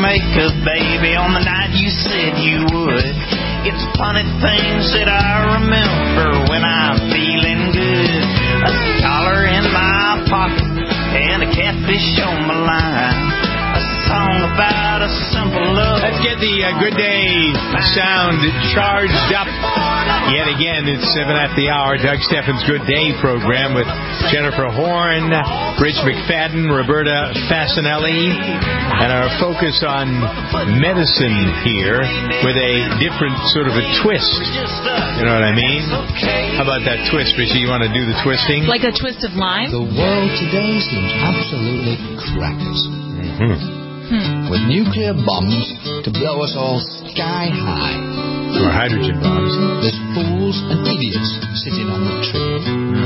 make a baby on the night you said you would. It's funny things that I remember when I'm feeling good. A dollar in my pocket and a catfish on my line. A song about a simple love. Let's get the Good Day sound charged up. Yet again, it's 7 at the hour. Doug Steffens' Good Day program with Jennifer Horn, Rich McFadden, Roberta Fasanelli, and our focus on medicine here with a different sort of a twist. You know what I mean? How about that twist, Richie? You want to do the twisting? Like a twist of lime? The world today seems absolutely crackers. With nuclear bombs to blow us all sky high. Or hydrogen bombs. There's fools and idiots sitting on the tree.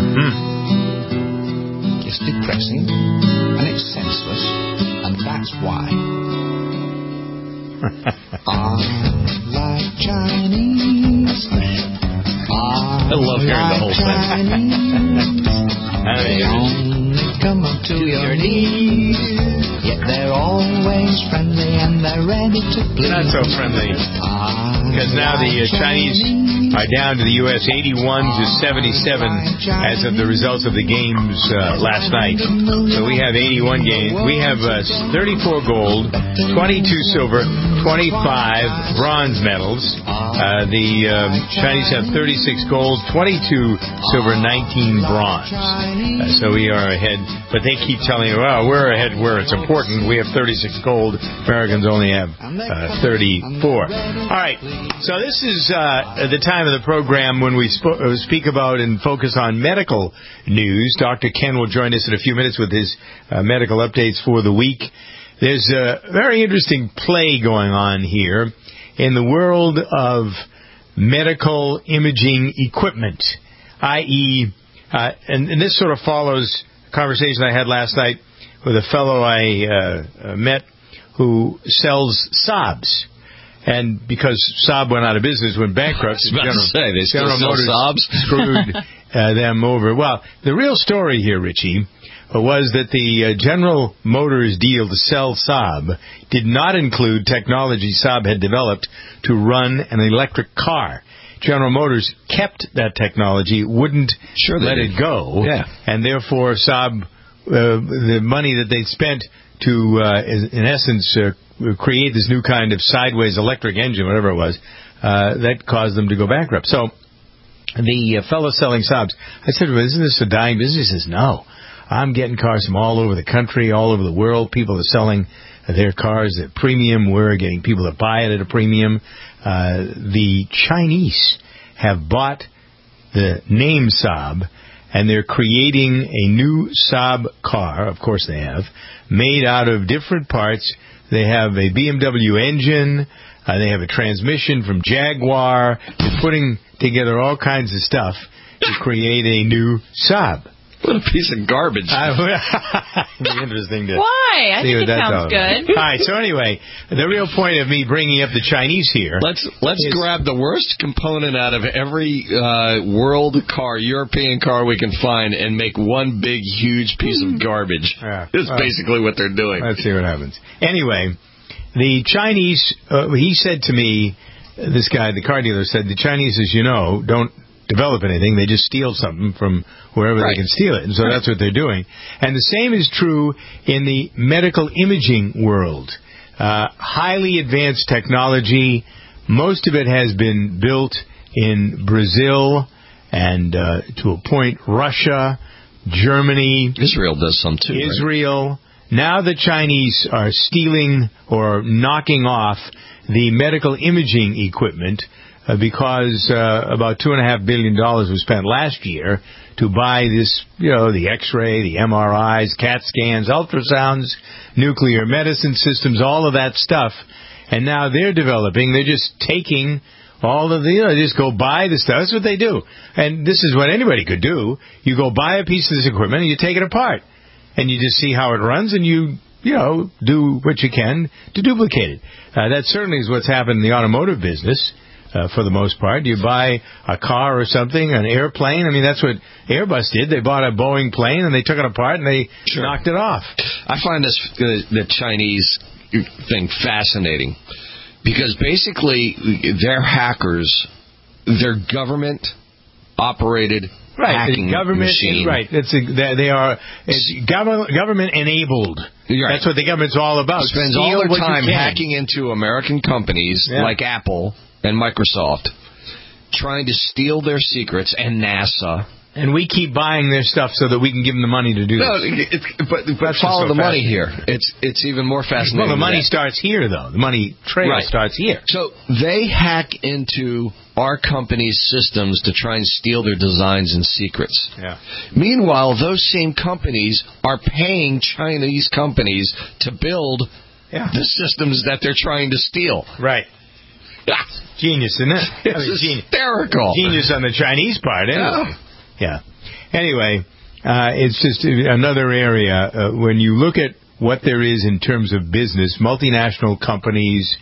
It's depressing, and it's senseless, and that's why. I like Chinese. I love hearing the whole thing. They only come up to your knees. Yet they're always friendly and they're ready to please. Not so friendly. Because now the Chinese are down to the U.S. 81 to 77 as of the results of the games last night. So we have 81 games. We have 34 gold, 22 silver, 25 bronze medals. The Chinese have 36 gold, 22 silver, 19 bronze. So we are ahead. But they keep telling you, well, we're ahead where it's important. We have 36 gold. Americans only have 34. All right. So this is the time of the program when we speak about and focus on medical news. Dr. Ken will join us in a few minutes with his medical updates for the week. There's a very interesting play going on here in the world of medical imaging equipment, i.e., and this sort of follows a conversation I had last night with a fellow I met who sells Saabs. And because Saab went out of business, went bankrupt, General Motors Saabs? screwed them over. Well, the real story here, Richie, was that the General Motors deal to sell Saab did not include technology Saab had developed to run an electric car. General Motors kept that technology, wouldn't let it go, and therefore Saab, the money that they spent to, in essence, create this new kind of sideways electric engine, whatever it was, that caused them to go bankrupt. So the fellow selling Saabs, I said, well, isn't this a dying business? He says, no. I'm getting cars from all over the country, all over the world. People are selling their cars at premium. We're getting people to buy it at a premium. The Chinese have bought the name Saab, and they're creating a new Saab car, of course they have, made out of different parts. They have a BMW engine. They have a transmission from Jaguar. They're putting together all kinds of stuff to create a new Saab. What a piece of garbage. It'd be interesting to Why? I think it sounds good. All right, so anyway, the real point of me bringing up the Chinese here... Let's grab the worst component out of every world car, European car we can find, and make one big, huge piece of garbage. That's basically what they're doing. Let's see what happens. Anyway, the Chinese... he said to me, this guy, the car dealer, said, the Chinese, as you know, don't develop anything. They just steal something from wherever they can steal it. And so that's what they're doing. And the same is true in the medical imaging world. Highly advanced technology. Most of it has been built in Brazil and, to a point, Russia, Germany. Israel does some too. Israel. Right? Now the Chinese are stealing or knocking off the medical imaging equipment because about $2.5 billion was spent last year to buy this, the X-ray, the MRIs, CAT scans, ultrasounds, nuclear medicine systems, all of that stuff. And now they're just taking all of the, just go buy the stuff. That's what they do. And this is what anybody could do. You go buy a piece of this equipment and you take it apart. And you just see how it runs and you do what you can to duplicate it. That certainly is what's happened in the automotive business. For the most part, you buy a car or something, an airplane. I mean, that's what Airbus did. They bought a Boeing plane and they took it apart and they knocked it off. I find the Chinese thing fascinating because basically they're hackers. They're government-operated hacking machine. Right. They are government enabled. Right. That's what the government's all about. Spends all their time hacking into American companies like Apple and Microsoft, trying to steal their secrets, and NASA. And we keep buying their stuff so that we can give them the money to do this. But follow the money here. It's even more fascinating. Well, the money starts here, though. The money trail starts here. So they hack into our company's systems to try and steal their designs and secrets. Yeah. Meanwhile, those same companies are paying Chinese companies to build the systems that they're trying to steal. Right. Genius, isn't it? It's hysterical. Genius on the Chinese part, isn't it? Yeah. Anyway, it's just another area when you look at what there is in terms of business, multinational companies,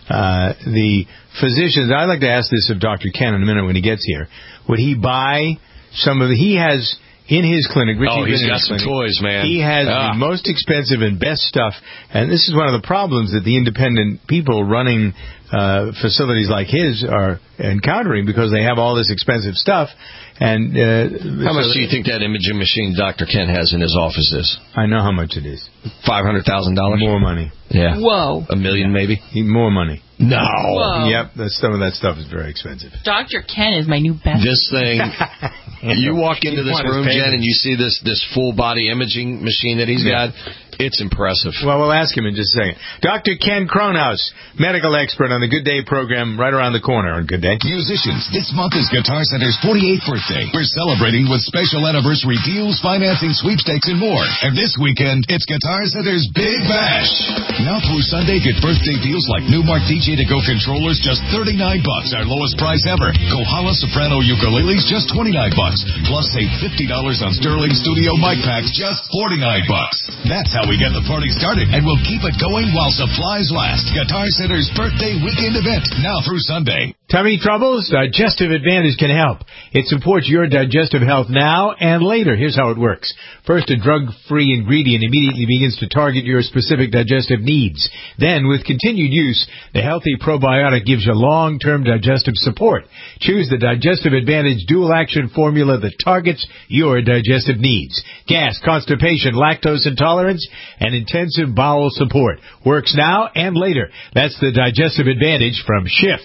the physicians. I'd like to ask this of Dr. Ken in a minute when he gets here. Would he buy some of the... He has... In his clinic, he's got some toys, man. He has the most expensive and best stuff, and this is one of the problems that the independent people running facilities like his are encountering because they have all this expensive stuff. And how much do you think that imaging machine Dr. Ken has in his office is? I know how much it is. $500,000. More money. Yeah. Whoa. $1 million, maybe. More money. No. Whoa. Yep. Some of that stuff is very expensive. Dr. Ken is my new best. This thing. You walk into this room, Jen, and you see this full body imaging machine that he's got. It's impressive. Well, we'll ask him in just a second. Dr. Ken Kronhaus, medical expert on the Good Day program, right around the corner on Good Day. Musicians, this month is Guitar Center's 48th birthday. We're celebrating with special anniversary deals, financing, sweepstakes, and more. And this weekend, it's Guitar Center's Big Bash. Now through Sunday, get birthday deals like Newmark DJ-to-go controllers, just $39, our lowest price ever. Kohala soprano ukuleles, just $29. Plus, save $50 on Sterling Studio mic packs, just $49. That's how we get the party started, and we'll keep it going while supplies last. Guitar Center's birthday weekend event, now through Sunday. Tummy troubles? Digestive Advantage can help. It supports your digestive health now and later. Here's how it works. First, a drug-free ingredient immediately begins to target your specific digestive needs. Then, with continued use, the healthy probiotic gives you long-term digestive support. Choose the Digestive Advantage dual-action formula that targets your digestive needs. Gas, constipation, lactose intolerance, and intensive bowel support. Works now and later. That's the Digestive Advantage from Schiff.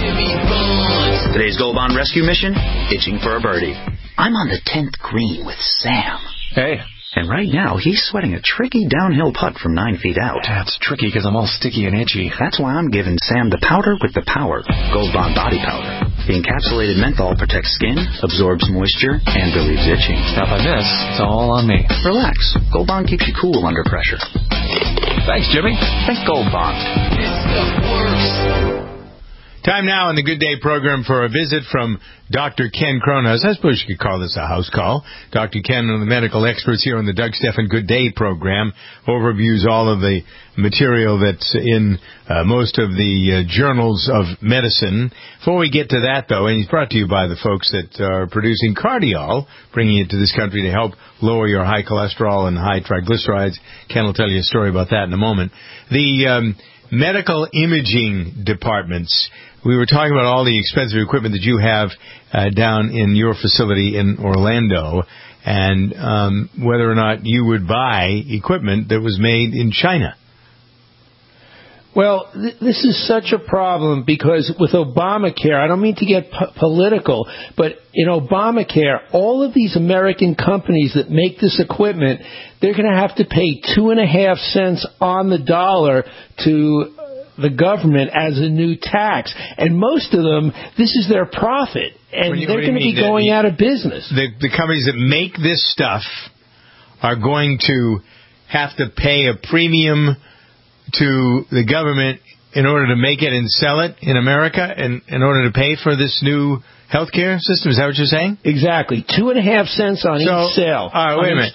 Today's Gold Bond rescue mission, itching for a birdie. I'm on the 10th green with Sam. Hey. And right now, he's sweating a tricky downhill putt from 9 feet out. That's tricky because I'm all sticky and itchy. That's why I'm giving Sam the powder with the power, Gold Bond Body Powder. The encapsulated menthol protects skin, absorbs moisture, and relieves itching. Stuff like this, it's all on me. Relax. Gold Bond keeps you cool under pressure. Thanks, Jimmy. Think Gold Bond. It's the worst. Time now on the Good Day program for a visit from Dr. Ken Kronhaus. I suppose you could call this a house call. Dr. Ken, one of the medical experts here on the Doug Stephan Good Day program, overviews all of the material that's in most of the journals of medicine. Before we get to that, though, and he's brought to you by the folks that are producing Cardiol, bringing it to this country to help lower your high cholesterol and high triglycerides. Ken will tell you a story about that in a moment. The medical imaging departments. We were talking about all the expensive equipment that you have down in your facility in Orlando, and whether or not you would buy equipment that was made in China. Well, this is such a problem because with Obamacare, I don't mean to get political, but in Obamacare, all of these American companies that make this equipment, they're going to have to pay 2.5 cents on the dollar to the government as a new tax. And most of them, this is their profit. And they're going to be going out of business. The companies that make this stuff are going to have to pay a premium to the government in order to make it and sell it in America, and in order to pay for this new healthcare system. Is that what you're saying? Exactly. 2.5 cents on each sale. All right, wait a minute.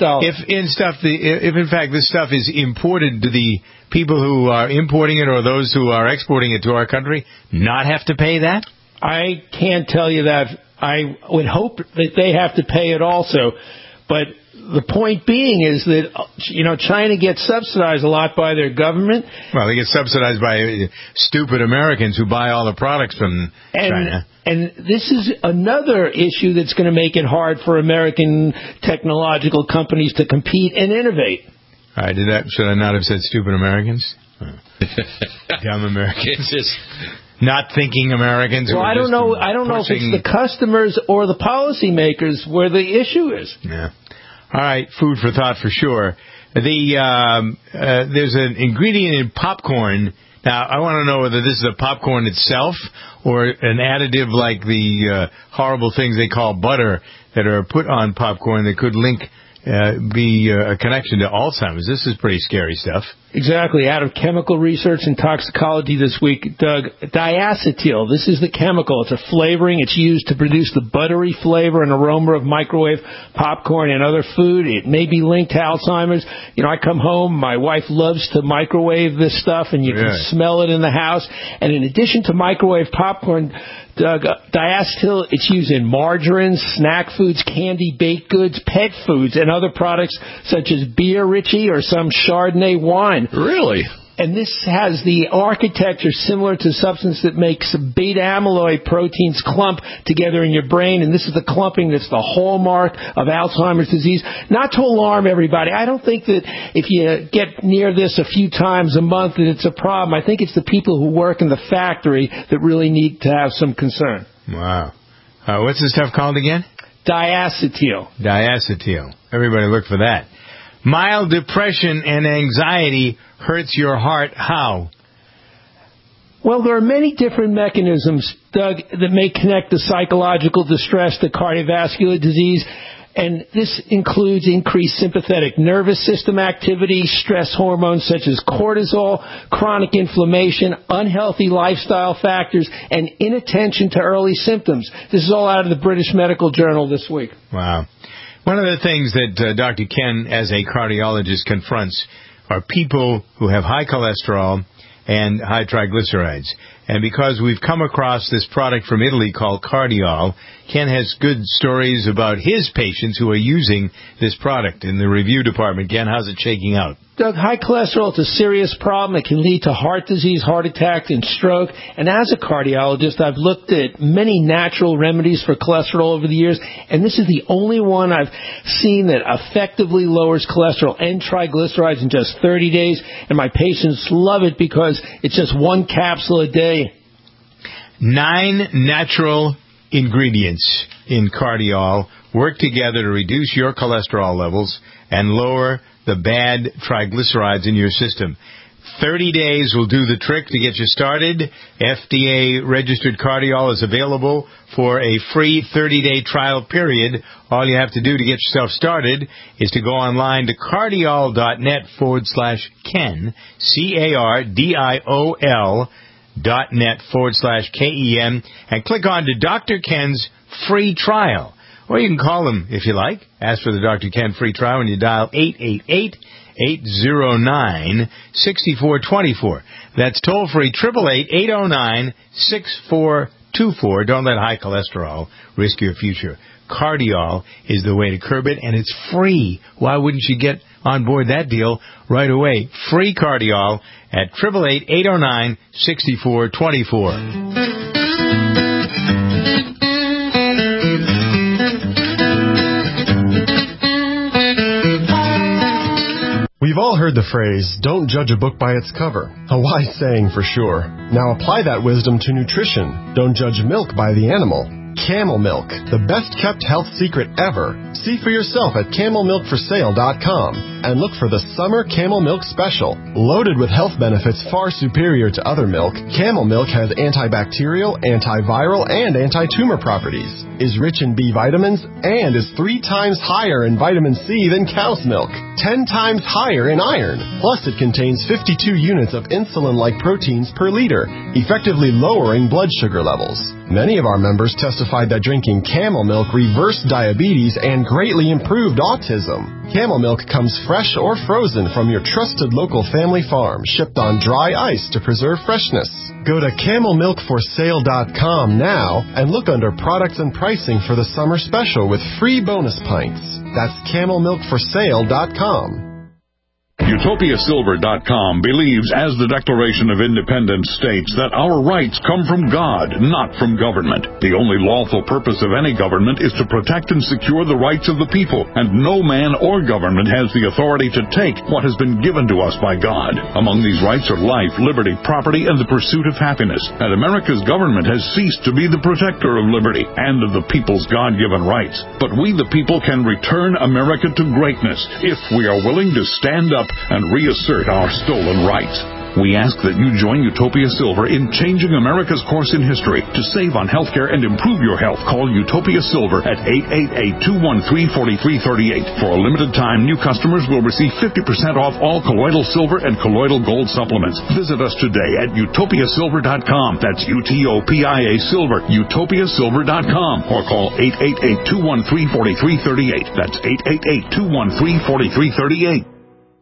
If in fact this stuff is imported, do the people who are importing it or those who are exporting it to our country not have to pay that? I can't tell you that. I would hope that they have to pay it also. But the point being is that, China gets subsidized a lot by their government. Well, they get subsidized by stupid Americans who buy all the products from China. And this is another issue that's going to make it hard for American technological companies to compete and innovate. Should I not have said stupid Americans? Dumb Americans. Just not thinking Americans. Well, I don't know if it's the customers or the policymakers where the issue is. Yeah. All right, food for thought for sure. There's an ingredient in popcorn. Now, I want to know whether this is a popcorn itself or an additive like the horrible things they call butter that are put on popcorn that could be a connection to Alzheimer's. This is pretty scary stuff. Exactly. Out of Chemical Research and Toxicology this week, Doug, diacetyl. This is the chemical. It's a flavoring. It's used to produce the buttery flavor and aroma of microwave popcorn and other food. It may be linked to Alzheimer's. I come home. My wife loves to microwave this stuff, and you can smell it in the house. And in addition to microwave popcorn, Doug, diacetyl, it's used in margarine, snack foods, candy, baked goods, pet foods, and other products such as beer, Richie, or some Chardonnay wine. Really? And this has the architecture similar to substance that makes beta amyloid proteins clump together in your brain, and this is the clumping that's the hallmark of Alzheimer's disease. Not to alarm everybody. I don't think that if you get near this a few times a month that it's a problem. I think it's the people who work in the factory that really need to have some concern. Wow. What's this stuff called again? Diacetyl. Diacetyl. Everybody look for that. Mild depression and anxiety hurts your heart. How? Well, there are many different mechanisms, Doug, that may connect the psychological distress to cardiovascular disease. And this includes increased sympathetic nervous system activity, stress hormones such as cortisol, chronic inflammation, unhealthy lifestyle factors, and inattention to early symptoms. This is all out of the British Medical Journal this week. Wow. One of the things that Dr. Ken, as a cardiologist, confronts are people who have high cholesterol and high triglycerides. And because we've come across this product from Italy called Cardiol, Ken has good stories about his patients who are using this product in the review department. Ken, how's it shaking out? Doug, high cholesterol is a serious problem. It can lead to heart disease, heart attack, and stroke. And as a cardiologist, I've looked at many natural remedies for cholesterol over the years, and this is the only one I've seen that effectively lowers cholesterol and triglycerides in just 30 days. And my patients love it because it's just one capsule a day. 9 natural ingredients in Cardiol work together to reduce your cholesterol levels and lower the bad triglycerides in your system. 30 days will do the trick to get you started. FDA-registered Cardiol is available for a free 30-day trial period. All you have to do to get yourself started is to go online to cardiol.net/Ken, cardiol.net/KEN, and click on to Dr. Ken's free trial. Or you can call him if you like. Ask for the Dr. Ken free trial when you dial 888-809-6424. That's toll-free, 888-809-6424. Don't let high cholesterol risk your future. Cardiol is the way to curb it, and it's free. Why wouldn't you get on board that deal right away? Free Cardiol at 888-809-6424. We've all heard the phrase, don't judge a book by its cover. A wise saying for sure. Now apply that wisdom to nutrition. Don't judge milk by the animal. Camel Milk, the best-kept health secret ever. See for yourself at CamelMilkForSale.com and look for the Summer Camel Milk Special. Loaded with health benefits far superior to other milk, Camel Milk has antibacterial, antiviral, and anti-tumor properties, is rich in B vitamins, and is 3 times higher in vitamin C than cow's milk, 10 times higher in iron. Plus, it contains 52 units of insulin-like proteins per liter, effectively lowering blood sugar levels. Many of our members testify testified that drinking camel milk reversed diabetes and greatly improved autism. Camel milk comes fresh or frozen from your trusted local family farm, shipped on dry ice to preserve freshness. Go to camelmilkforsale.com now and look under products and pricing for the summer special with free bonus pints. That's camelmilkforsale.com. UtopiaSilver.com believes, as the Declaration of Independence states, that our rights come from God, not from government. The only lawful purpose of any government is to protect and secure the rights of the people, and no man or government has the authority to take what has been given to us by God. Among these rights are life, liberty, property, and the pursuit of happiness. And America's government has ceased to be the protector of liberty and of the people's God-given rights. But we, the people, can return America to greatness if we are willing to stand up and reassert our stolen rights. We ask that you join Utopia Silver in changing America's course in history. To save on healthcare and improve your health, call Utopia Silver at 888-213-4338. For a limited time, new customers will receive 50% off all colloidal silver and colloidal gold supplements. Visit us today at utopiasilver.com. That's UTOPIA Silver, utopiasilver.com. Or call 888-213-4338. That's 888-213-4338.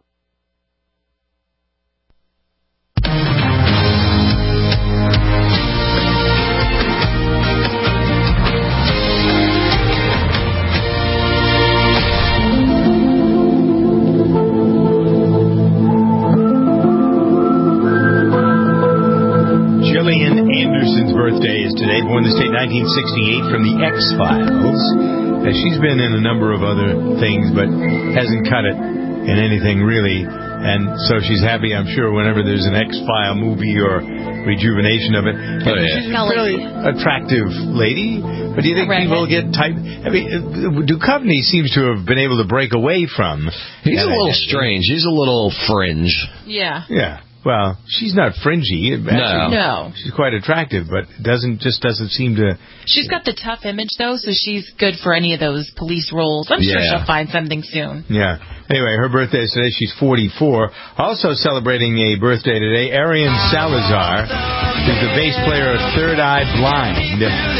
Born the state 1968 from the X-Files. She's been in a number of other things, but hasn't cut it in anything really. And so she's happy, I'm sure, whenever there's an X-File movie or rejuvenation of it. She's a fairly attractive lady, but do you think people get type? I mean, Duchovny seems to have been able to break away from. He's a little strange. He's a little fringe. Yeah. Yeah. Well, she's not fringy. No. She's quite attractive, but doesn't seem to... She's got the tough image, though, so she's good for any of those police roles. I'm sure she'll find something soon. Yeah. Anyway, her birthday is today. She's 44. Also celebrating a birthday today, Arian Salazar, who's the bass player of Third Eye Blind.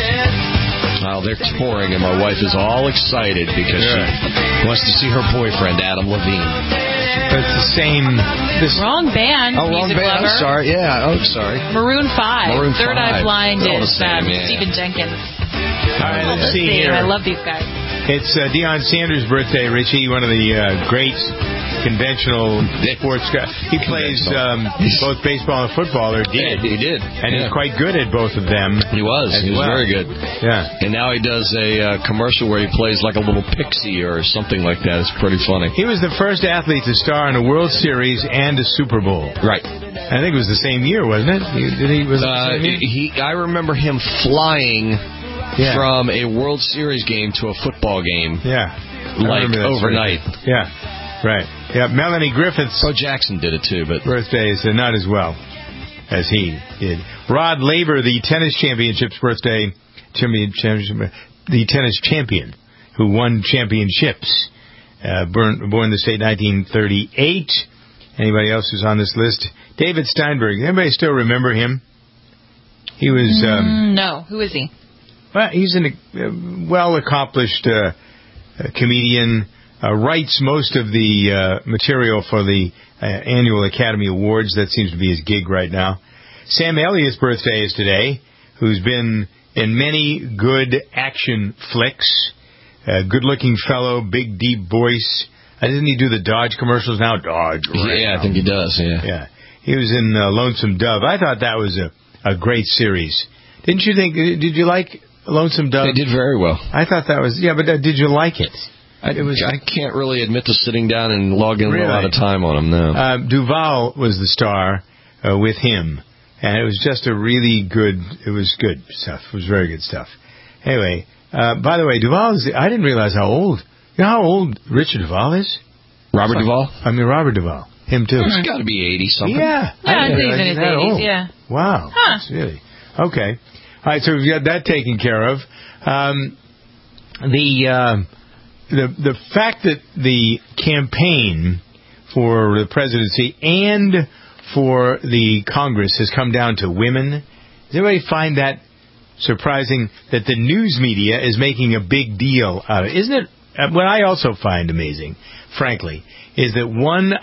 Well, they're touring, and my wife is all excited because she wants to see her boyfriend, Adam Levine. But it's the same... Wrong band. Oh, wrong band. Lover. I'm sorry. Yeah. Oh, sorry. Maroon 5. Third Eye Blind is Stephen Jenkins. All right, let's see here. I love these guys. It's Deion Sanders' birthday, Richie, one of the great conventional sports guys. He plays both baseball and football, or did. He did. And he's quite good at both of them. He was. He was very good. Yeah. And now he does a commercial where he plays like a little pixie or something like that. It's pretty funny. He was the first athlete to star in a World Series and a Super Bowl. Right. I think it was the same year, wasn't it? I remember him flying from a World Series game to a football game. Yeah. Like overnight. Right. Yeah. Right. Yeah, Melanie Griffith's... Bo Jackson did it, too, but... Birthday is not as well as he did. Rod Laver, the tennis championship's birthday... The tennis champion who won championships. Born in the state 1938. Anybody else who's on this list? David Steinberg. Anybody still remember him? He was... no. Who is he? Well, he's a well-accomplished comedian... writes most of the material for the annual Academy Awards. That seems to be his gig right now. Sam Elliott's birthday is today, who's been in many good action flicks. Good-looking fellow, big, deep voice. Doesn't he do the Dodge commercials now? Dodge. Right yeah, I think he does, Yeah. He was in Lonesome Dove. I thought that was a great series. Didn't you think? Did you like Lonesome Dove? They did very well. I thought that was... Yeah, but did you like it? I can't really admit to sitting down and logging a lot of time on him, no. Duvall was the star with him, and it was just a really good... It was good stuff. It was very good stuff. Anyway, by the way, Duvall is... I didn't realize how old... You know how old Richard Duvall is? Robert Duvall? Robert Duvall. Him, too. He's got to be 80-something. Yeah. I think he's in his 80s, yeah. Wow. Huh. That's really... Okay. All right, so we've got that taken care of. The fact that the campaign for the presidency and for the Congress has come down to women, does anybody find that surprising that the news media is making a big deal out of it. Isn't it? What I also find amazing, frankly, is that one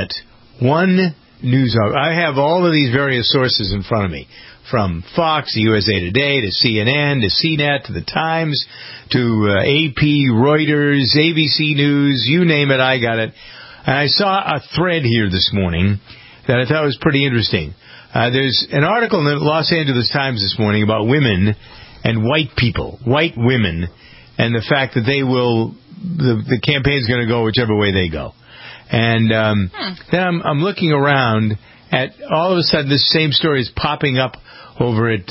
news outlet, I have all of these various sources in front of me, from Fox to USA Today to CNN to CNET to The Times to AP, Reuters, ABC News, you name it, I got it. And I saw a thread here this morning that I thought was pretty interesting. There's an article in the Los Angeles Times this morning about women and white people, white women, and the fact that they will, the campaign's going to go whichever way they go. And then I'm looking around at, all of a sudden, this same story is popping up over at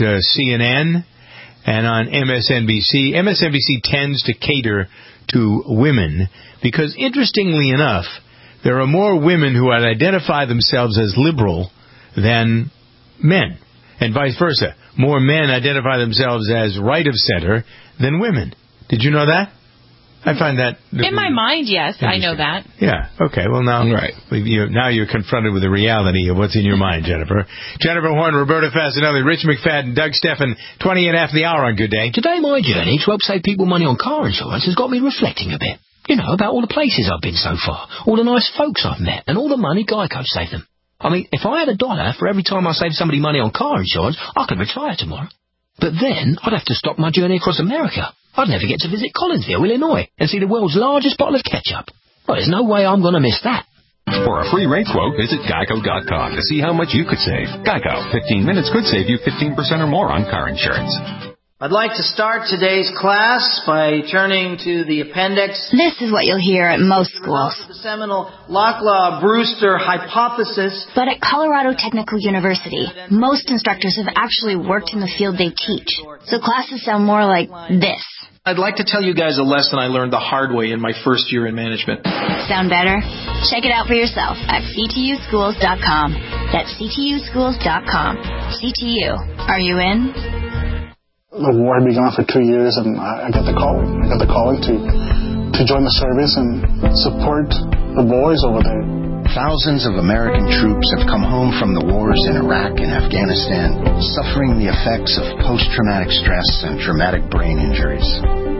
CNN and on MSNBC. MSNBC tends to cater to women because, interestingly enough, there are more women who would identify themselves as liberal than men, and vice versa. More men identify themselves as right of center than women. Did you know that? I find that... In my mind, yes, I know that. Yeah, okay, well now, right. Now you're confronted with the reality of what's in your mind, Jennifer. Jennifer Horn, Roberta Fasanelli, Rich McFadden, Doug Steffen, 20 and after the hour on Good Day. Today my journey to help save people money on car insurance has got me reflecting a bit. You know, about all the places I've been so far, all the nice folks I've met, and all the money Geico saved them. I mean, if I had $1 for every time I saved somebody money on car insurance, I could retire tomorrow. But then I'd have to stop my journey across America. I'd never get to visit Collinsville, Illinois, and see the world's largest bottle of ketchup. Well, there's no way I'm going to miss that. For a free rate quote, visit Geico.com to see how much you could save. Geico, 15 minutes could save you 15% or more on car insurance. I'd like to start today's class by turning to the appendix. This is what you'll hear at most schools. The seminal Locklear-Brewster hypothesis. But at Colorado Technical University, most instructors have actually worked in the field they teach. So classes sound more like this. I'd like to tell you guys a lesson I learned the hard way in my first year in management. Sound better? Check it out for yourself at ctuschools.com. That's ctuschools.com. CTU. Are you in? The war had been going on for 2 years, and I got the calling. I got the calling to join the service and support the boys over there. Thousands of American troops have come home from the wars in Iraq and Afghanistan, suffering the effects of post-traumatic stress and traumatic brain injuries.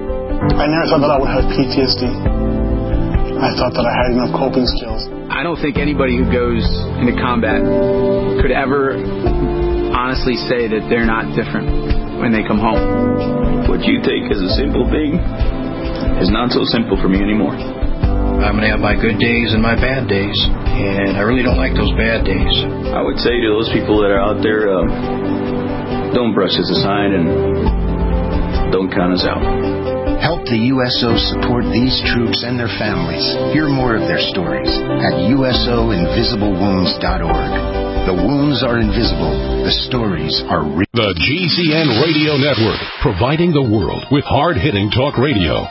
I never thought that I would have PTSD. I thought that I had enough coping skills. I don't think anybody who goes into combat could ever honestly say that they're not different when they come home. What you take as a simple thing is not so simple for me anymore. I'm going to have my good days and my bad days, and I really don't like those bad days. I would say to those people that are out there, don't brush us aside and don't count us out. Help the USO support these troops and their families. Hear more of their stories at usoinvisiblewounds.org. The wounds are invisible. The stories are real. The GCN Radio Network, providing the world with hard-hitting talk radio.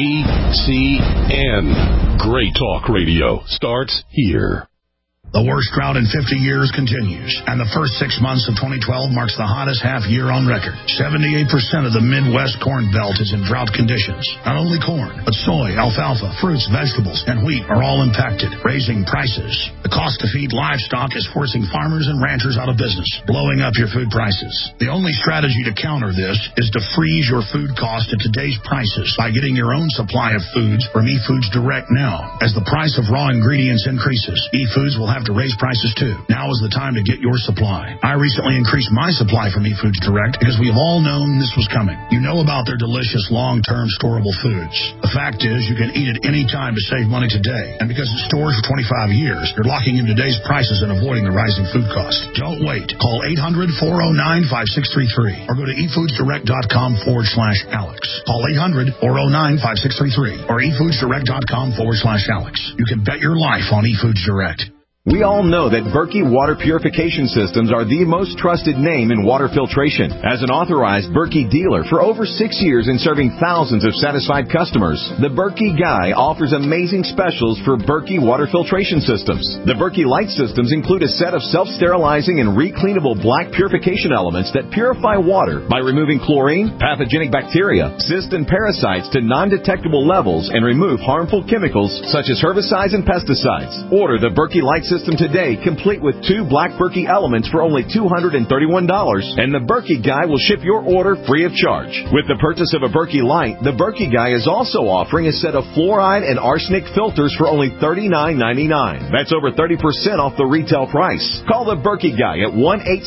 GCN. Great talk radio starts here. The worst drought in 50 years continues, and the first 6 months of 2012 marks the hottest half year on record. 78% of the Midwest Corn Belt is in drought conditions. Not only corn, but soy, alfalfa, fruits, vegetables, and wheat are all impacted, raising prices. The cost to feed livestock is forcing farmers and ranchers out of business, blowing up your food prices. The only strategy to counter this is to freeze your food cost at today's prices by getting your own supply of foods from eFoods Direct now. As the price of raw ingredients increases, eFoods will have to raise prices too. Now is the time to get your supply. I recently increased my supply from eFoods Direct because we have all known this was coming. You know about their delicious long-term storable foods. The fact is you can eat it any time to save money today. And because it stores for 25 years, you're locking in today's prices and avoiding the rising food costs. Don't wait. Call 800-409-5633 or go to efoodsdirect.com/Alex. Call 800-409-5633 or efoodsdirect.com/Alex. You can bet your life on eFoods Direct. We all know that Berkey Water Purification Systems are the most trusted name in water filtration. As an authorized Berkey dealer for over 6 years and serving thousands of satisfied customers, the Berkey Guy offers amazing specials for Berkey Water Filtration Systems. The Berkey Light Systems include a set of self-sterilizing and recleanable black purification elements that purify water by removing chlorine, pathogenic bacteria, cysts, and parasites to non-detectable levels and remove harmful chemicals such as herbicides and pesticides. Order the Berkey Light Systems system today, complete with 2 Black Berkey elements for only $231, and the Berkey Guy will ship your order free of charge. With the purchase of a Berkey Light, the Berkey Guy is also offering a set of fluoride and arsenic filters for only $39.99. That's over 30% off the retail price. Call the Berkey Guy at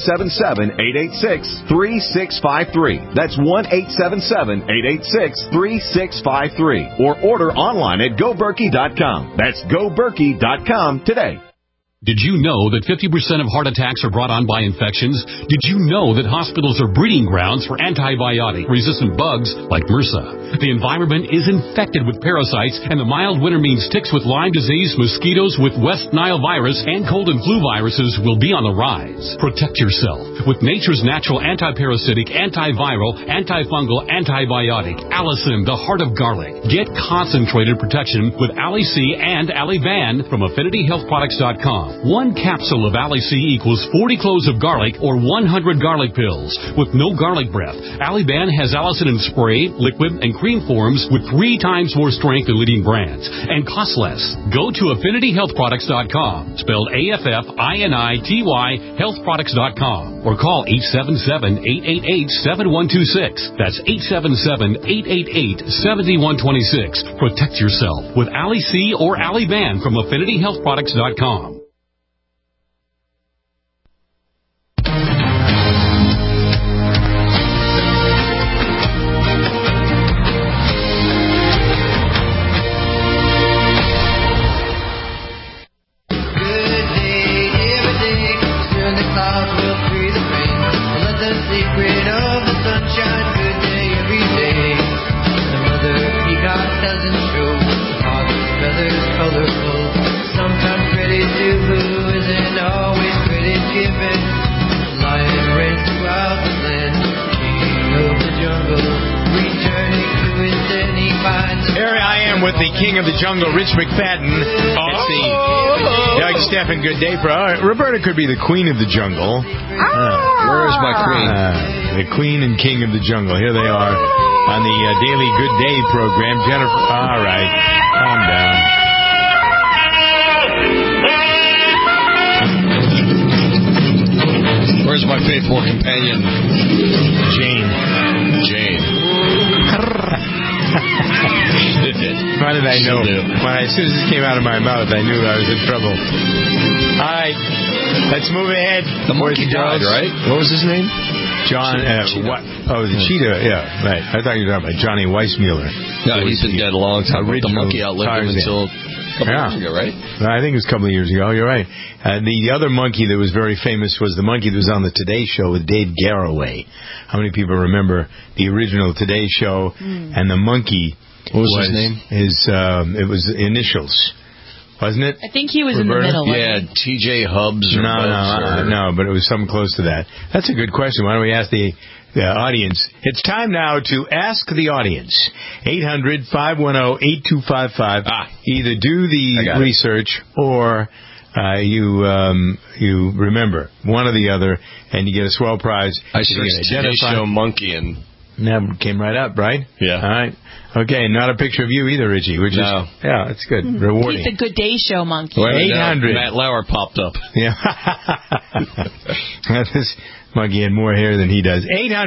1-877-886-3653. That's 1-877-886-3653. Or order online at GoBerkey.com. That's GoBerkey.com today. Did you know that 50% of heart attacks are brought on by infections? Did you know that hospitals are breeding grounds for antibiotic-resistant bugs like MRSA? The environment is infected with parasites, and the mild winter means ticks with Lyme disease, mosquitoes with West Nile virus, and cold and flu viruses will be on the rise. Protect yourself with nature's natural antiparasitic, antiviral, antifungal, antibiotic, Allison, the heart of garlic. Get concentrated protection with Ali C and Ali Van from AffinityHealthProducts.com. 1 capsule of Ali C equals 40 cloves of garlic or 100 garlic pills. With no garlic breath, Aliban has Allison in spray, liquid, and cream forms with 3 times more strength than leading brands and costs less. Go to AffinityHealthProducts.com, spelled AFFINITY, healthproducts.com, or call 877-888-7126. That's 877-888-7126. Protect yourself with Ali C or Aliban from AffinityHealthProducts.com. With the King of the Jungle, Rich McFadden. It's the Doug Stephan Good Day Pro. Roberta could be the Queen of the Jungle. Where is my queen? The Queen and King of the Jungle. Here they are on the Daily Good Day program. Jennifer, all right, calm down. Where's my faithful companion? Jane. Why did I know? As soon as this came out of my mouth, I knew I was in trouble. All right, let's move ahead. The monkey died, right? What was his name? John. What? Oh, the cheetah. Yeah, right. I thought you were talking about Johnny Weissmuller. No, he's been dead a long time. The monkey outlived him until a couple years ago, right? I think it was a couple of years ago. You're right. The other monkey that was very famous was the monkey that was on the Today Show with Dave Garroway. How many people remember the original Today Show and the monkey? What was his name? It was initials, wasn't it? I think he was Roberta? In the middle. Yeah, T.J. Hubbs. Or no, but it was something close to that. That's a good question. Why don't we ask the audience? It's time now to ask the audience. 800-510-8255. Either do the research or you remember one or the other, and you get a swell prize. I searched Today Show monkey and that came right up, right? Yeah. All right. Okay, not a picture of you either, Richie. Which is that's good. Rewarding. He's a Good Day Show monkey. 800. Matt Lauer popped up. Yeah. This monkey had more hair than he does.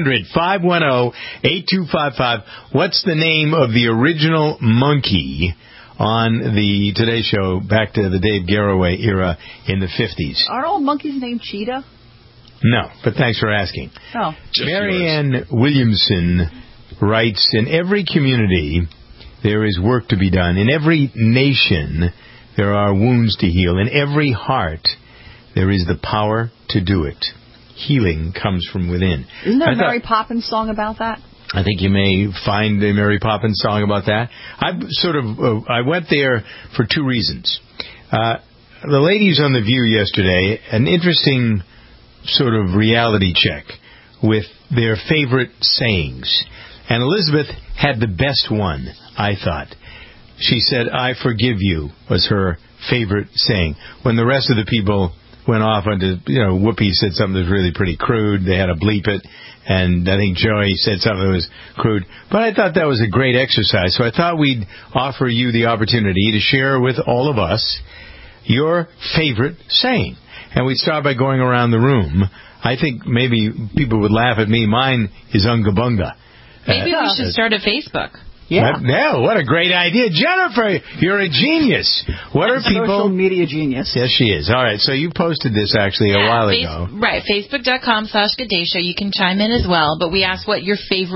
800-510-8255. What's the name of the original monkey on the Today Show back to the Dave Garroway era in the 50s? Are all monkeys named Cheetah? No, but thanks for asking. Oh. Marianne Williamson writes, in every community there is work to be done. In every nation there are wounds to heal. In every heart there is the power to do it. Healing comes from within. Isn't there a Mary Poppins song about that? I think you may find a Mary Poppins song about that. I went there for 2 reasons. The ladies on The View yesterday, an interesting sort of reality check with their favorite sayings. And Elizabeth had the best one, I thought. She said, "I forgive you," was her favorite saying. When the rest of the people went off onto, Whoopi said something that was really pretty crude. They had to bleep it. And I think Joey said something that was crude. But I thought that was a great exercise. So I thought we'd offer you the opportunity to share with all of us your favorite saying. And we'd start by going around the room. I think maybe people would laugh at me. Mine is Unga Bunga. Maybe we should start a Facebook. Yeah, what a great idea. Jennifer, you're a genius. What are people... Social media genius. Yes, she is. All right, so you posted this actually a while ago. Right, Facebook.com/Good Day Show. You can chime in as well, but we asked what is your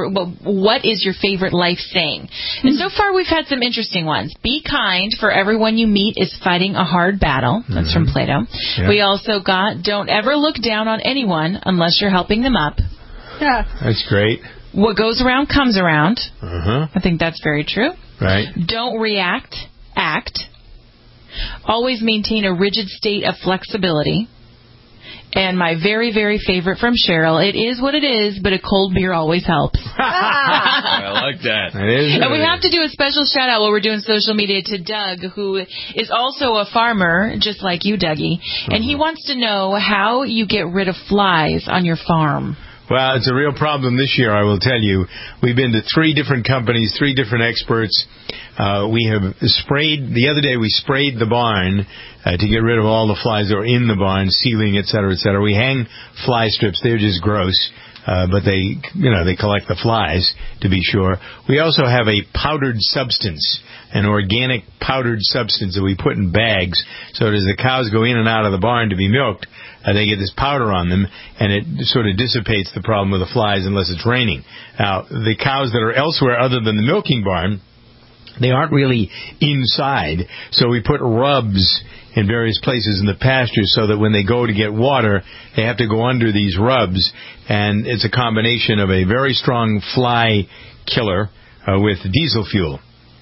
favorite life saying? And so far we've had some interesting ones. Be kind, for everyone you meet is fighting a hard battle. That's from Plato. Yeah. We also got, don't ever look down on anyone unless you're helping them up. Yeah. That's great. What goes around comes around. Uh-huh. I think that's very true. Right. Don't react, act. Always maintain a rigid state of flexibility. And my very, very favorite from Cheryl, it is what it is, but a cold beer always helps. I like that. And we have to do a special shout-out while we're doing social media to Doug, who is also a farmer, just like you, Dougie. And he wants to know how you get rid of flies on your farm. Well, it's a real problem this year, I will tell you. We've been to 3 different companies, 3 different experts. We have sprayed, the other day we sprayed the barn to get rid of all the flies that were in the barn, ceiling, et cetera, et cetera. We hang fly strips. They're just gross. But they collect the flies, to be sure. We also have a powdered substance, an organic powdered substance that we put in bags, so that as the cows go in and out of the barn to be milked, they get this powder on them, and it sort of dissipates the problem with the flies unless it's raining. Now, the cows that are elsewhere other than the milking barn, they aren't really inside, so we put rubs in various places in the pasture so that when they go to get water, they have to go under these rubs, and it's a combination of a very strong fly killer with diesel fuel.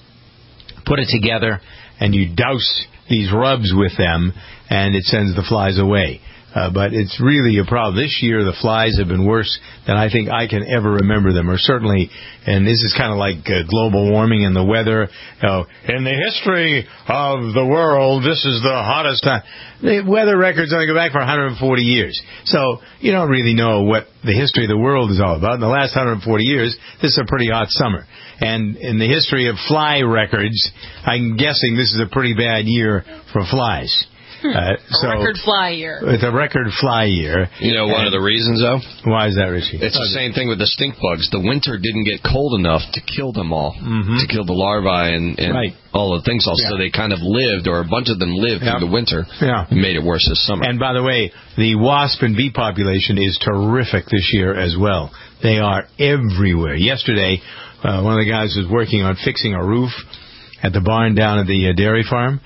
Put it together, and you douse these rubs with them, and it sends the flies away. But it's really a problem. This year, the flies have been worse than I think I can ever remember them, or certainly, and this is kind of like global warming and the weather. In the history of the world, this is the hottest time. The weather records only go back for 140 years. So you don't really know what the history of the world is all about. In the last 140 years, this is a pretty hot summer. And in the history of fly records, I'm guessing this is a pretty bad year for flies. A record fly year. It's a record fly year. You know one of the reasons, though? Why is that, Richie? It's the same thing with the stink bugs. The winter didn't get cold enough to kill them all, to kill the larvae and all the things. So they kind of lived, or a bunch of them lived through the winter. Yeah. And made it worse this summer. And by the way, the wasp and bee population is terrific this year as well. They are everywhere. Yesterday, one of the guys was working on fixing a roof at the barn down at the dairy farm.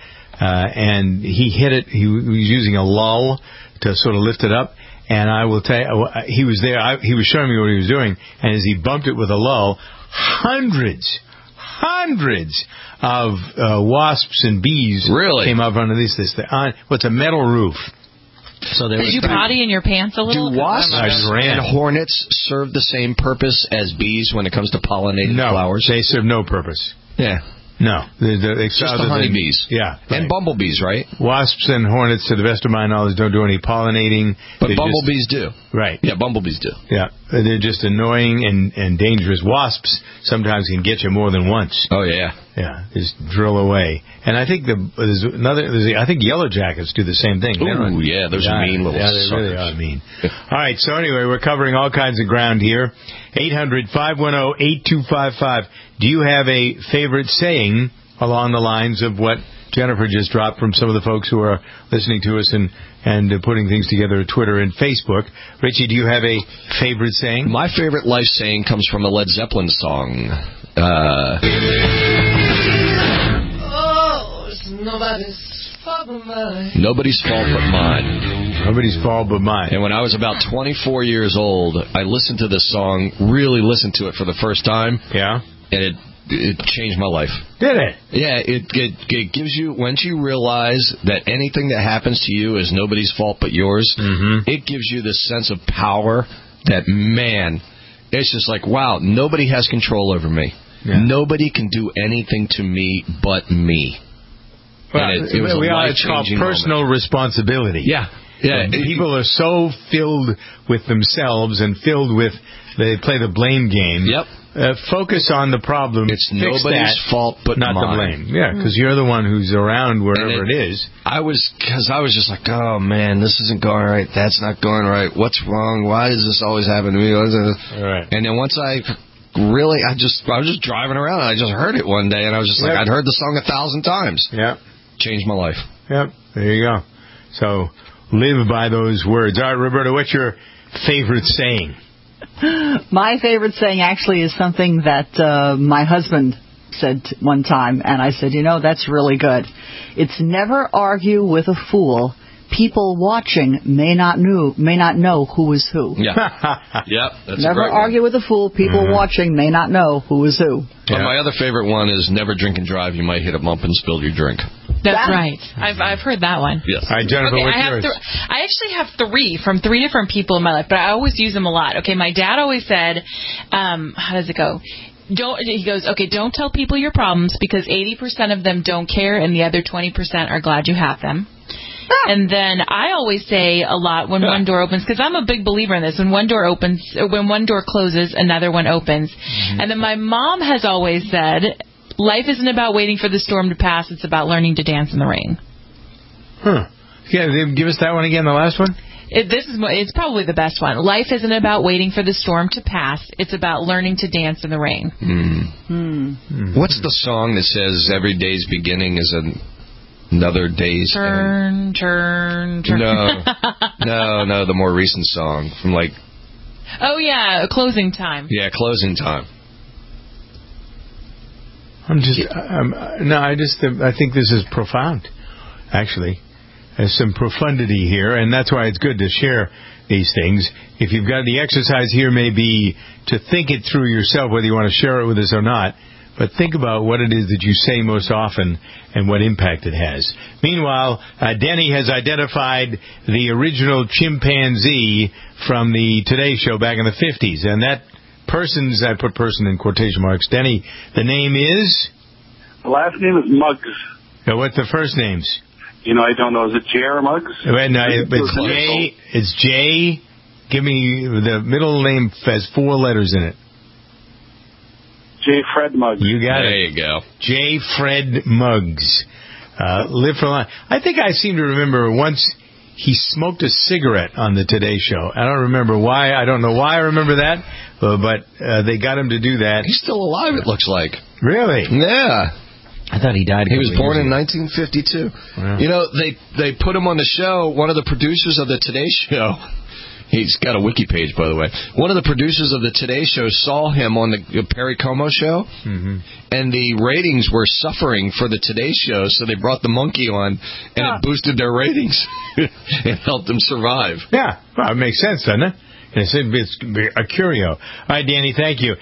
And he hit it. He was using a lull to sort of lift it up. And I will tell you, he was there. He was showing me what he was doing. And as he bumped it with a lull, hundreds of wasps and bees came up under this. What's a metal roof? So did you potty in your pants a little? Do wasps and hornets serve the same purpose as bees when it comes to pollinating flowers? They serve no purpose. Yeah. No. Just the honeybees. Yeah. Right. And bumblebees, right? Wasps and hornets, to the best of my knowledge, don't do any pollinating. But bumblebees do. Right. Yeah, bumblebees do. Yeah. They're just annoying and dangerous. Wasps sometimes can get you more than once. Oh, yeah. Yeah. Just drill away. And I think I think yellow jackets do the same thing. Ooh, yeah. Those are mean little suckers. Yeah, they really are mean. All right. So anyway, we're covering all kinds of ground here. 800-510-8255. Do you have a favorite saying along the lines of what Jennifer just dropped from some of the folks who are listening to us and putting things together at Twitter and Facebook? Richie, do you have a favorite saying? My favorite life saying comes from a Led Zeppelin song. It's nobody's fault but mine. Nobody's fault but mine. Nobody's fault but mine. And when I was about 24 years old, I listened to this song, really listened to it for the first time. Yeah. And it changed my life. Did it? Yeah, it gives you, once you realize that anything that happens to you is nobody's fault but yours, it gives you this sense of power that, man, it's just like, wow, nobody has control over me. Yeah. Nobody can do anything to me but me. Well, it's called personal responsibility. Yeah. Yeah, people are so filled with themselves and filled with, they play the blame game. Yep. Focus on the problem. It's nobody's fault but not mine. the blame. Yeah, because you're the one who's around wherever it is. I was just like, oh man, this isn't going right. That's not going right. What's wrong? Why does this always happen to me? Right. And then once I was just driving around and I just heard it one day and I was just like, I'd heard the song 1,000 times. Yeah. Changed my life. Yep. There you go. So live by those words. All right, Roberta, what's your favorite saying? My favorite saying actually is something that my husband said one time, and I said, that's really good. It's never argue with a fool. People watching may not know who is who. Yeah. Yep. That's never a great argue with a fool. People watching may not know who is who. Yeah. My other favorite one is never drink and drive. You might hit a bump and spill your drink. That's right. I've heard that one. Yes. All right, Jennifer, what's yours? I actually have 3 from 3 different people in my life, but I always use them a lot. Okay, my dad always said, how does it go? He goes, don't tell people your problems because 80% of them don't care and the other 20% are glad you have them. And then I always say a lot when one door opens, because I'm a big believer in this. When one door closes, another one opens. Mm-hmm. And then my mom has always said, life isn't about waiting for the storm to pass. It's about learning to dance in the rain. Huh. Yeah, give us that one again, the last one. It's probably the best one. Life isn't about waiting for the storm to pass. It's about learning to dance in the rain. What's the song that says every day's beginning is another day's turn? No, the more recent song from Oh yeah, Closing Time. Yeah, Closing Time. I think this is profound, actually. There's some profundity here, and that's why it's good to share these things. If you've got the exercise here may be to think it through yourself, whether you want to share it with us or not, but think about what it is that you say most often and what impact it has. Meanwhile, Denny has identified the original chimpanzee from the Today Show back in the 50s, and that person's, I put person in quotation marks, Denny, the name is? The last name is Muggs. What's the first names? I don't know. Is it J or Muggs? It's J. Give me the middle name has 4 letters in it. J. Fred Muggs. You got it. There you go. J. Fred Muggs. Live for life. I think I seem to remember once he smoked a cigarette on the Today Show. I don't remember why. I don't know why I remember that, but they got him to do that. He's still alive, it looks like. Really? Yeah. I thought he died. He was born in 1952. Wow. They put him on the show. One of the producers of the Today Show, he's got a wiki page, by the way. One of the producers of the Today Show saw him on the Perry Como show, and the ratings were suffering for the Today Show, so they brought the monkey on, and it boosted their ratings and helped them survive. Yeah, well, it makes sense, doesn't it? It's a curio. All right, Danny, thank you.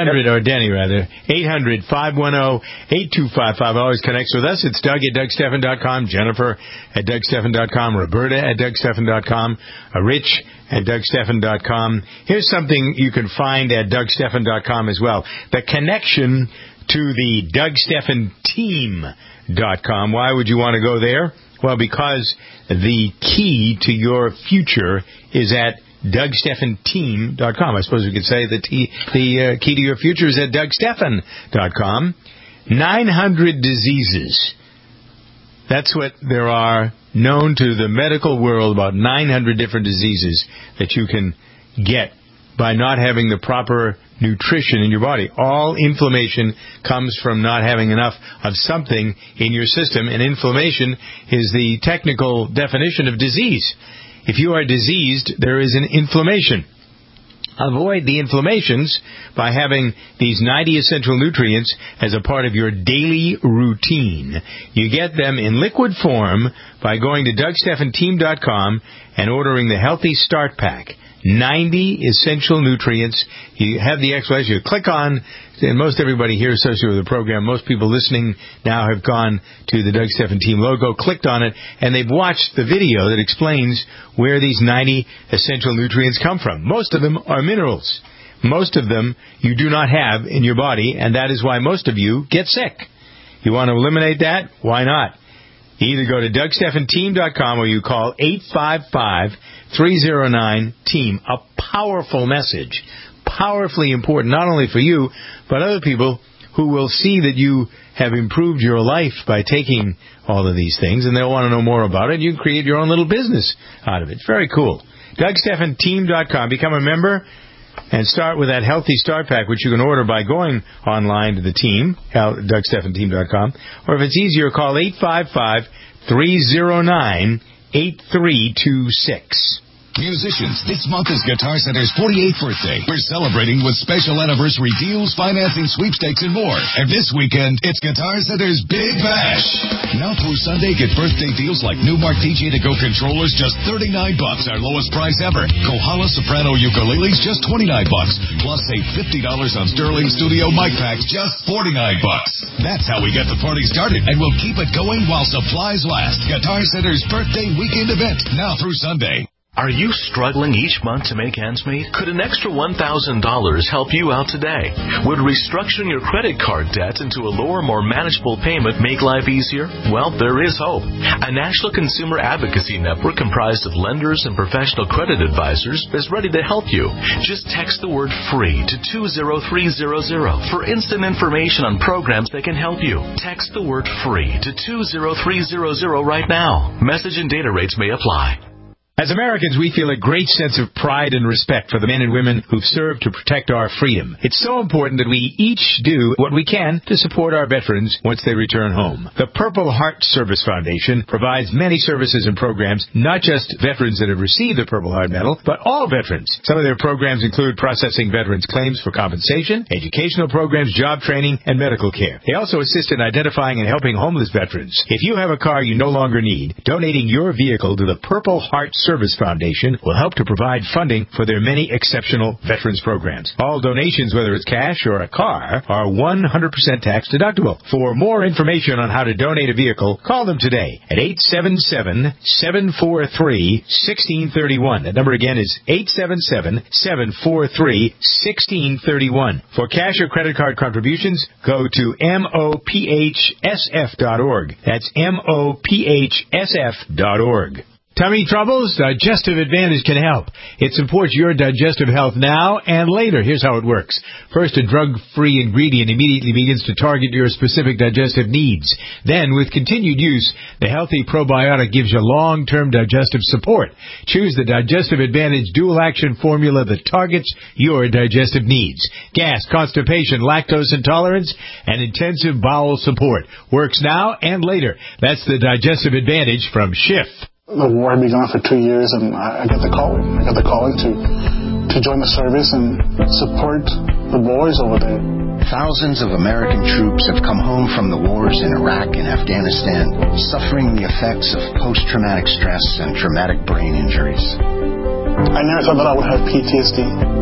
800-510-8255 always connects with us. It's Doug at DougStephan.com, Jennifer at DougStephan.com, Roberta at DougStephan.com, Rich at DougStephan.com. Here's something you can find at DougStephan.com as well. The connection to the DougStephanTeam.com. Why would you want to go there? Well, because the key to your future is at DougStephanTeam.com. I suppose we could say the key to your future is at DougStephan.com. 900 diseases. That's what there are known to the medical world, about 900 different diseases that you can get by not having the proper nutrition in your body. All inflammation comes from not having enough of something in your system, and inflammation is the technical definition of disease. If you are diseased, there is an inflammation. Avoid the inflammations by having these 90 essential nutrients as a part of your daily routine. You get them in liquid form by going to DougStephanTeam.com and ordering the Healthy Start Pack. 90 essential nutrients. You have the explanation. You click on, and most everybody here associated with the program, most people listening now have gone to the Doug Stephan Team logo, clicked on it, and they've watched the video that explains where these 90 essential nutrients come from. Most of them are minerals. Most of them you do not have in your body, and that is why most of you get sick. You want to eliminate that? Why not? You either go to DougStephenTeam.com or you call 855-309-TEAM. A powerful message. Powerfully important, not only for you, but other people who will see that you have improved your life by taking all of these things, and they'll want to know more about it. You can create your own little business out of it. Very cool. DougStephenTeam.com. Become a member and start with that Healthy Start Pack, which you can order by going online to the team, DougStephenTeam.com. Or if it's easier, call 855-309-8326. Musicians, this month is Guitar Center's 48th birthday. We're celebrating with special anniversary deals, financing, sweepstakes, and more. And this weekend, it's Guitar Center's Big Bash. Now through Sunday, get birthday deals like Newmark DJ to Go controllers, just $39, our lowest price ever. Kohala Soprano ukuleles, just $29. Plus, save $50 on Sterling Studio mic packs, just $49. That's how we get the party started, and we'll keep it going while supplies last. Guitar Center's birthday weekend event, now through Sunday. Are you struggling each month to make ends meet? Could an extra $1,000 help you out today? Would restructuring your credit card debt into a lower, more manageable payment make life easier? Well, there is hope. A national consumer advocacy network comprised of lenders and professional credit advisors is ready to help you. Just text the word FREE to 20300 for instant information on programs that can help you. Text the word FREE to 20300 right now. Message and data rates may apply. As Americans, we feel a great sense of pride and respect for the men and women who've served to protect our freedom. It's so important that we each do what we can to support our veterans once they return home. The Purple Heart Service Foundation provides many services and programs, not just veterans that have received the Purple Heart Medal, but all veterans. Some of their programs include processing veterans' claims for compensation, educational programs, job training, and medical care. They also assist in identifying and helping homeless veterans. If you have a car you no longer need, donating your vehicle to the Purple Heart Service Foundation will help to provide funding for their many exceptional veterans programs. All donations, whether it's cash or a car, are 100% tax deductible. For more information on how to donate a vehicle, call them today at 877-743-1631. That number again is 877-743-1631. For cash or credit card contributions, go to MOPHSF.org. That's MOPHSF.org. Tummy troubles? Digestive Advantage can help. It supports your digestive health now and later. Here's how it works. First, a drug-free ingredient immediately begins to target your specific digestive needs. Then, with continued use, the healthy probiotic gives you long-term digestive support. Choose the Digestive Advantage dual-action formula that targets your digestive needs. Gas, constipation, lactose intolerance, and intensive bowel support. Works now and later. That's the Digestive Advantage from Schiff. The war had been going for 2 years, and I got the calling. I got the calling to join the service and support the boys over there. Thousands of American troops have come home from the wars in Iraq and Afghanistan, suffering the effects of post-traumatic stress and traumatic brain injuries. I never thought that I would have PTSD.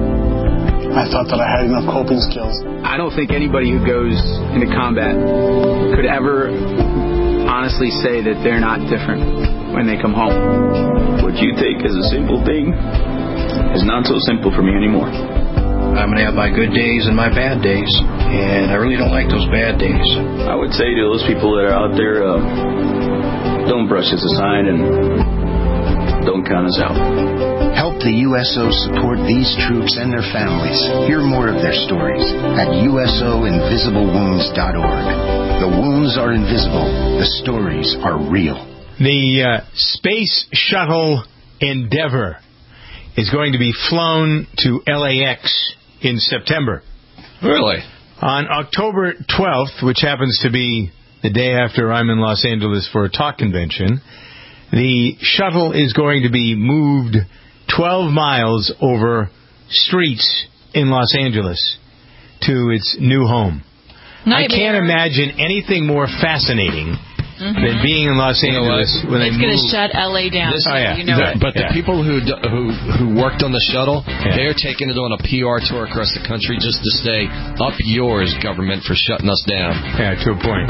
I thought that I had enough coping skills. I don't think anybody who goes into combat could ever honestly say that they're not different when they come home. What you take as a simple thing is not so simple for me anymore. I'm going to have my good days and my bad days, and I really don't like those bad days. I would say to those people that are out there, don't brush us aside and don't count us out. Help the USO support these troops and their families. Hear more of their stories at USOinvisiblewounds.org. The wounds are invisible. The stories are real. The Space Shuttle Endeavour is going to be flown to LAX in September. Really? On October 12th, which happens to be the day after I'm in Los Angeles for a talk convention, the shuttle is going to be moved 12 miles over streets in Los Angeles to its new home. I can't imagine anything more fascinating than being in Los Angeles when it's going to shut LA down. But the people who worked on the shuttle, they're taking it on a PR tour across the country just to say, up yours, government, for shutting us down. Yeah, to a point.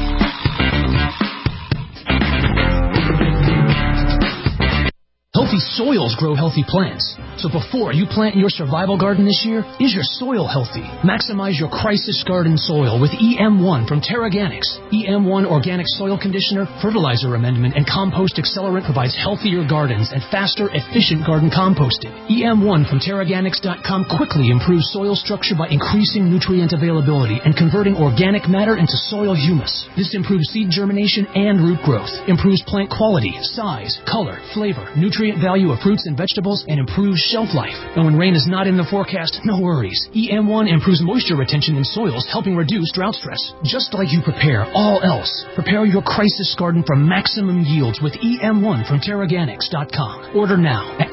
Healthy Soils grow healthy plants. So before you plant your survival garden this year, is your soil healthy? Maximize your crisis garden soil with EM1 from Terraganics. EM1 Organic Soil Conditioner, Fertilizer Amendment, and Compost Accelerant provides healthier gardens and faster, efficient garden composting. EM1 from Terraganics.com quickly improves soil structure by increasing nutrient availability and converting organic matter into soil humus. This improves seed germination and root growth, improves plant quality, size, color, flavor, nutrient value of fruits and vegetables, and improves shelf life. And when rain is not in the forecast, no worries. EM1 improves moisture retention in soils, helping reduce drought stress. Just like you prepare all else, prepare your crisis garden for maximum yields with EM1 from Terraganics.com. Order now at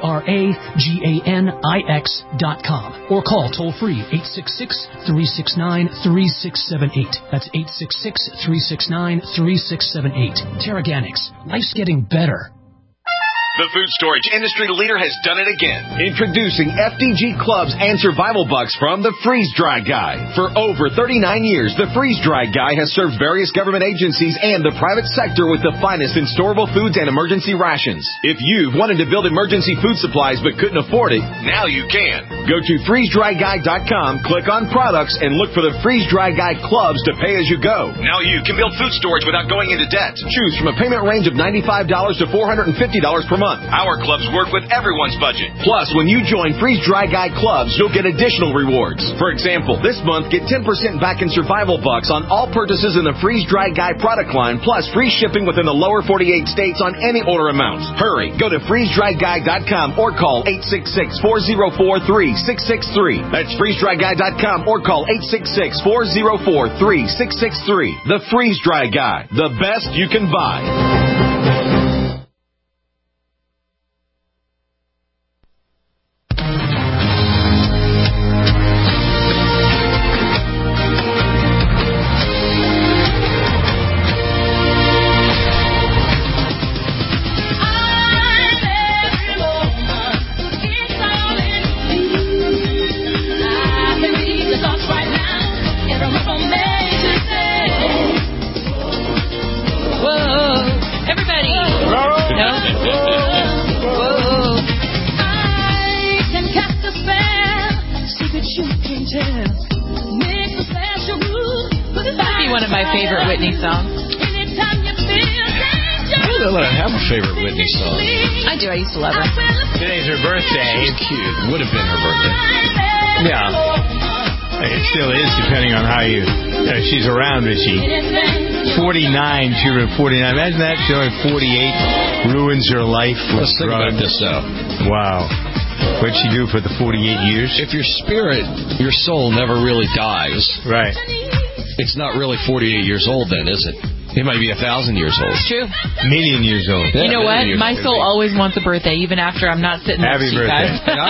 TerraGanix.com or call toll-free 866-369-3678. That's 866-369-3678. Terraganics. Life's getting better. The food storage industry leader has done it again. Introducing FDG Clubs and Survival Bucks from the Freeze Dry Guy. For over 39 years, the Freeze Dry Guy has served various government agencies and the private sector with the finest in storable foods and emergency rations. If you've wanted to build emergency food supplies but couldn't afford it, now you can. Go to freezedryguy.com, click on products, and look for the Freeze Dry Guy Clubs to pay as you go. Now you can build food storage without going into debt. Choose from a payment range of $95 to $450 per month. Our clubs work with everyone's budget. Plus, when you join Freeze Dry Guy Clubs, you'll get additional rewards. For example, this month, get 10% back in Survival Bucks on all purchases in the Freeze Dry Guy product line, plus free shipping within the lower 48 states on any order amount. Hurry, go to freezedryguy.com or call 866-404-3663. That's freezedryguy.com or call 866-404-3663. The Freeze Dry Guy, the best you can buy. One of my favorite Whitney songs. I don't have a favorite Whitney song. I do. I used to love her. Today's her birthday. She's cute. Would have been her birthday. Yeah. It still is, depending on how you... she's around, is she? 49. She was 49. Imagine that. She's only 48. Ruins her life with Let's think about this, though. Wow. What'd she do for the 48 years? If your spirit, your soul never really dies... Right. It's not really 48 years old then, is it? It might be 1,000 years old. It's true. Million years old. You know what? My soul always wants a birthday, even after I'm not sitting next to you guys.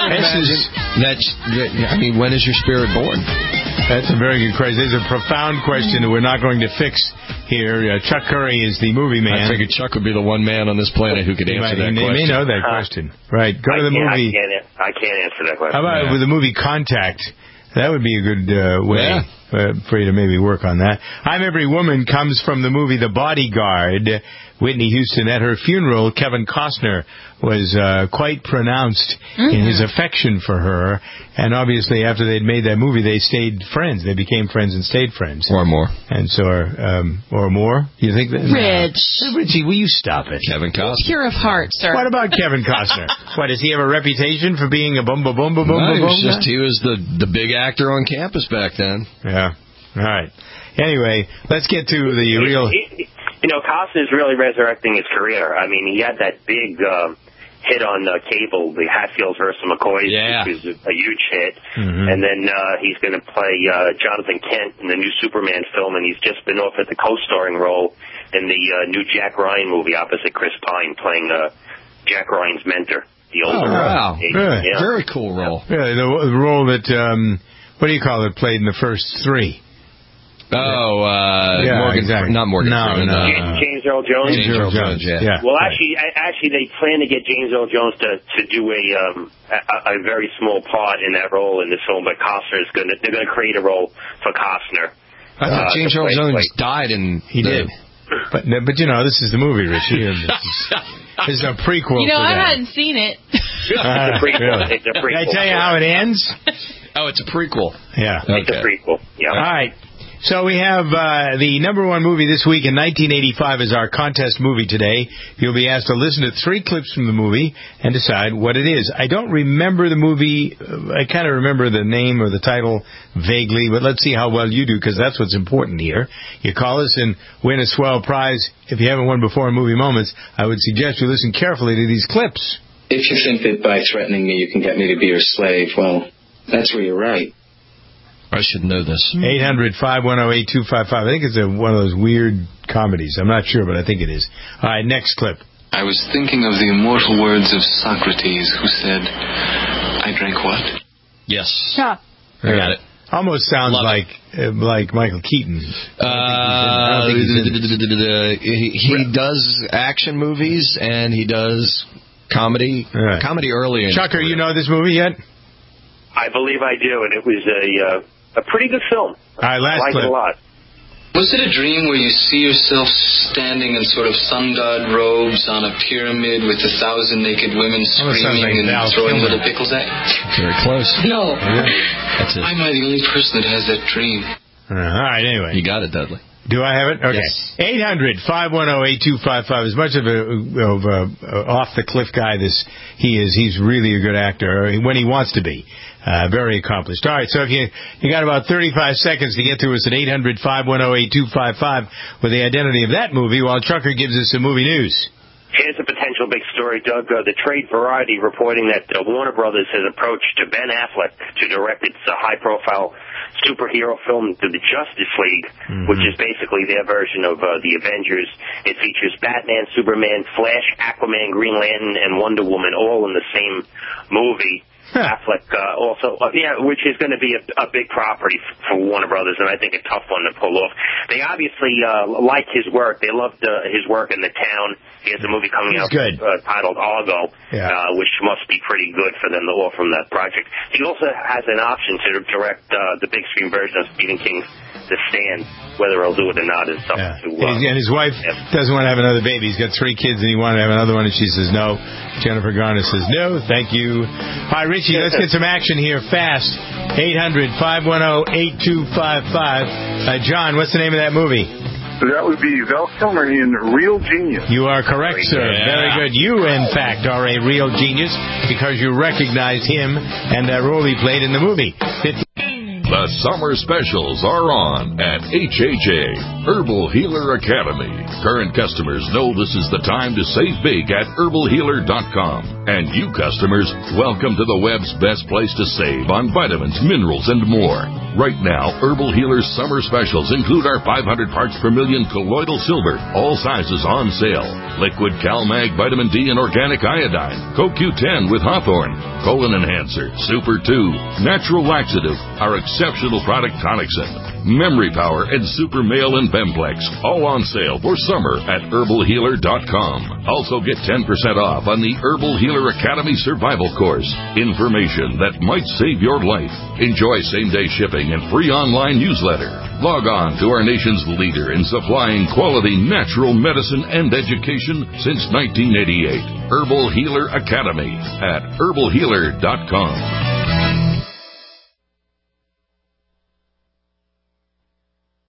I mean, when is your spirit born? That's a very good question. There's a profound question that we're not going to fix here. Chuck Curry is the movie man. I figured Chuck would be the one man on this planet who could answer that question. He may know that question. Right. Go to the movie. I can't answer that question. How about with the movie Contact? That would be a good way for you to maybe work on that. I'm Every Woman comes from the movie The Bodyguard. Whitney Houston, at her funeral, Kevin Costner was quite pronounced in his affection for her. And obviously, after they'd made that movie, they stayed friends. They became friends and stayed friends. Or more. And so, or more? You think that? Rich. Richie, will you stop it? Kevin Costner. Pure of heart, sir. What about Kevin Costner? What, does he have a reputation for being a bum? He was the big actor on campus back then. Yeah. All right. Anyway, let's get to the real... Costner's really resurrecting his career. I mean, he had that big hit on cable, the Hatfields versus McCoys, which was a huge hit. And then he's going to play Jonathan Kent in the new Superman film, and he's just been offered the co-starring role in the new Jack Ryan movie opposite Chris Pine, playing Jack Ryan's mentor. The older wow. Really? Yeah. Very cool role. Yeah, the role that, what do you call it, played in the first three? Morgan, exactly. Not Morgan. No. James Earl Jones. James Earl Jones. Yeah. Well, actually, they plan to get James Earl Jones to do a very small part in that role in this film, but they're going to create a role for Costner. I thought James Earl Jones died in. He did. But this is the movie, Richie. This is a prequel. I hadn't seen it. It's a prequel. Really? It's a prequel. Can I tell you how it ends? Oh, it's a prequel. Yeah. It's a prequel. Yeah. All right. So we have the number one movie this week in 1985 is our contest movie today. You'll be asked to listen to 3 clips from the movie and decide what it is. I don't remember the movie. I kind of remember the name or the title vaguely, but let's see how well you do, because that's what's important here. You call us and win a swell prize. If you haven't won before in Movie Moments, I would suggest you listen carefully to these clips. If you think that by threatening me you can get me to be your slave, well, that's where you're right. I should know this. 800-510-8255. I think it's one of those weird comedies. I'm not sure, but I think it is. All right, next clip. I was thinking of the immortal words of Socrates, who said, I drank what? Yes. Yeah. I got it. Almost sounds like Michael Keaton. He does action movies, and he does comedy. Right. Comedy early in Chucker, you know this movie yet? I believe I do, and it was a pretty good film. All right, last I liked clip. it a lot. Was it a dream where you see yourself standing in sort of sun god robes on a pyramid with 1,000 naked women screaming and throwing little pickles at you? Very close. No. That's it. Am I the only person that has that dream? All right, anyway. You got it, Dudley. Do I have it? Okay. Yes. 800-510-8255. As much of a off-the-cliff guy he is, he's really a good actor when he wants to be. Very accomplished. All right, so if you got about 35 seconds to get to us at 800-510-8255 with the identity of that movie while Chucker gives us some movie news. Here's a potential big story, Doug. The trade Variety reporting that Warner Brothers has approached Ben Affleck to direct its high-profile superhero film, The Justice League, which is basically their version of the Avengers. It features Batman, Superman, Flash, Aquaman, Green Lantern, and Wonder Woman all in the same movie. Affleck also, which is going to be a big property for Warner Brothers, and I think a tough one to pull off. They obviously like his work. They loved his work in The Town. He has a movie coming out titled Argo, which must be pretty good for them to offer from that project. He also has an option to direct the big screen version of Stephen King's The Stand. Whether he'll do it or not is something to... and his wife doesn't want to have another baby. He's got 3 kids, and he wanted to have another one, and she says no. Jennifer Garner says no, thank you. All right, Richie, let's get some action here fast. 800-510-8255. John, what's the name of that movie? That would be Val Kilmer in Real Genius. You are correct, sir. Yeah. Very good. You, in fact, are a real genius because you recognize him and that role he played in the movie. The summer specials are on at HHA, Herbal Healer Academy. Current customers know this is the time to save big at herbalhealer.com. And you customers, welcome to the web's best place to save on vitamins, minerals, and more. Right now, Herbal Healer's summer specials include our 500 parts per million colloidal silver, all sizes on sale. Liquid CalMag Vitamin D and Organic Iodine, CoQ10 with Hawthorne, Colon Enhancer, Super 2, Natural Laxative, our exceptional product Tonicsyn, Memory Power, and Super Male and Bemplex, all on sale for summer at herbalhealer.com. Also get 10% off on the Herbal Healer Academy Survival Course. Information that might save your life. Enjoy same-day shipping and free online newsletter. Log on to our nation's leader in supplying quality natural medicine and education since 1988. Herbal Healer Academy at herbalhealer.com.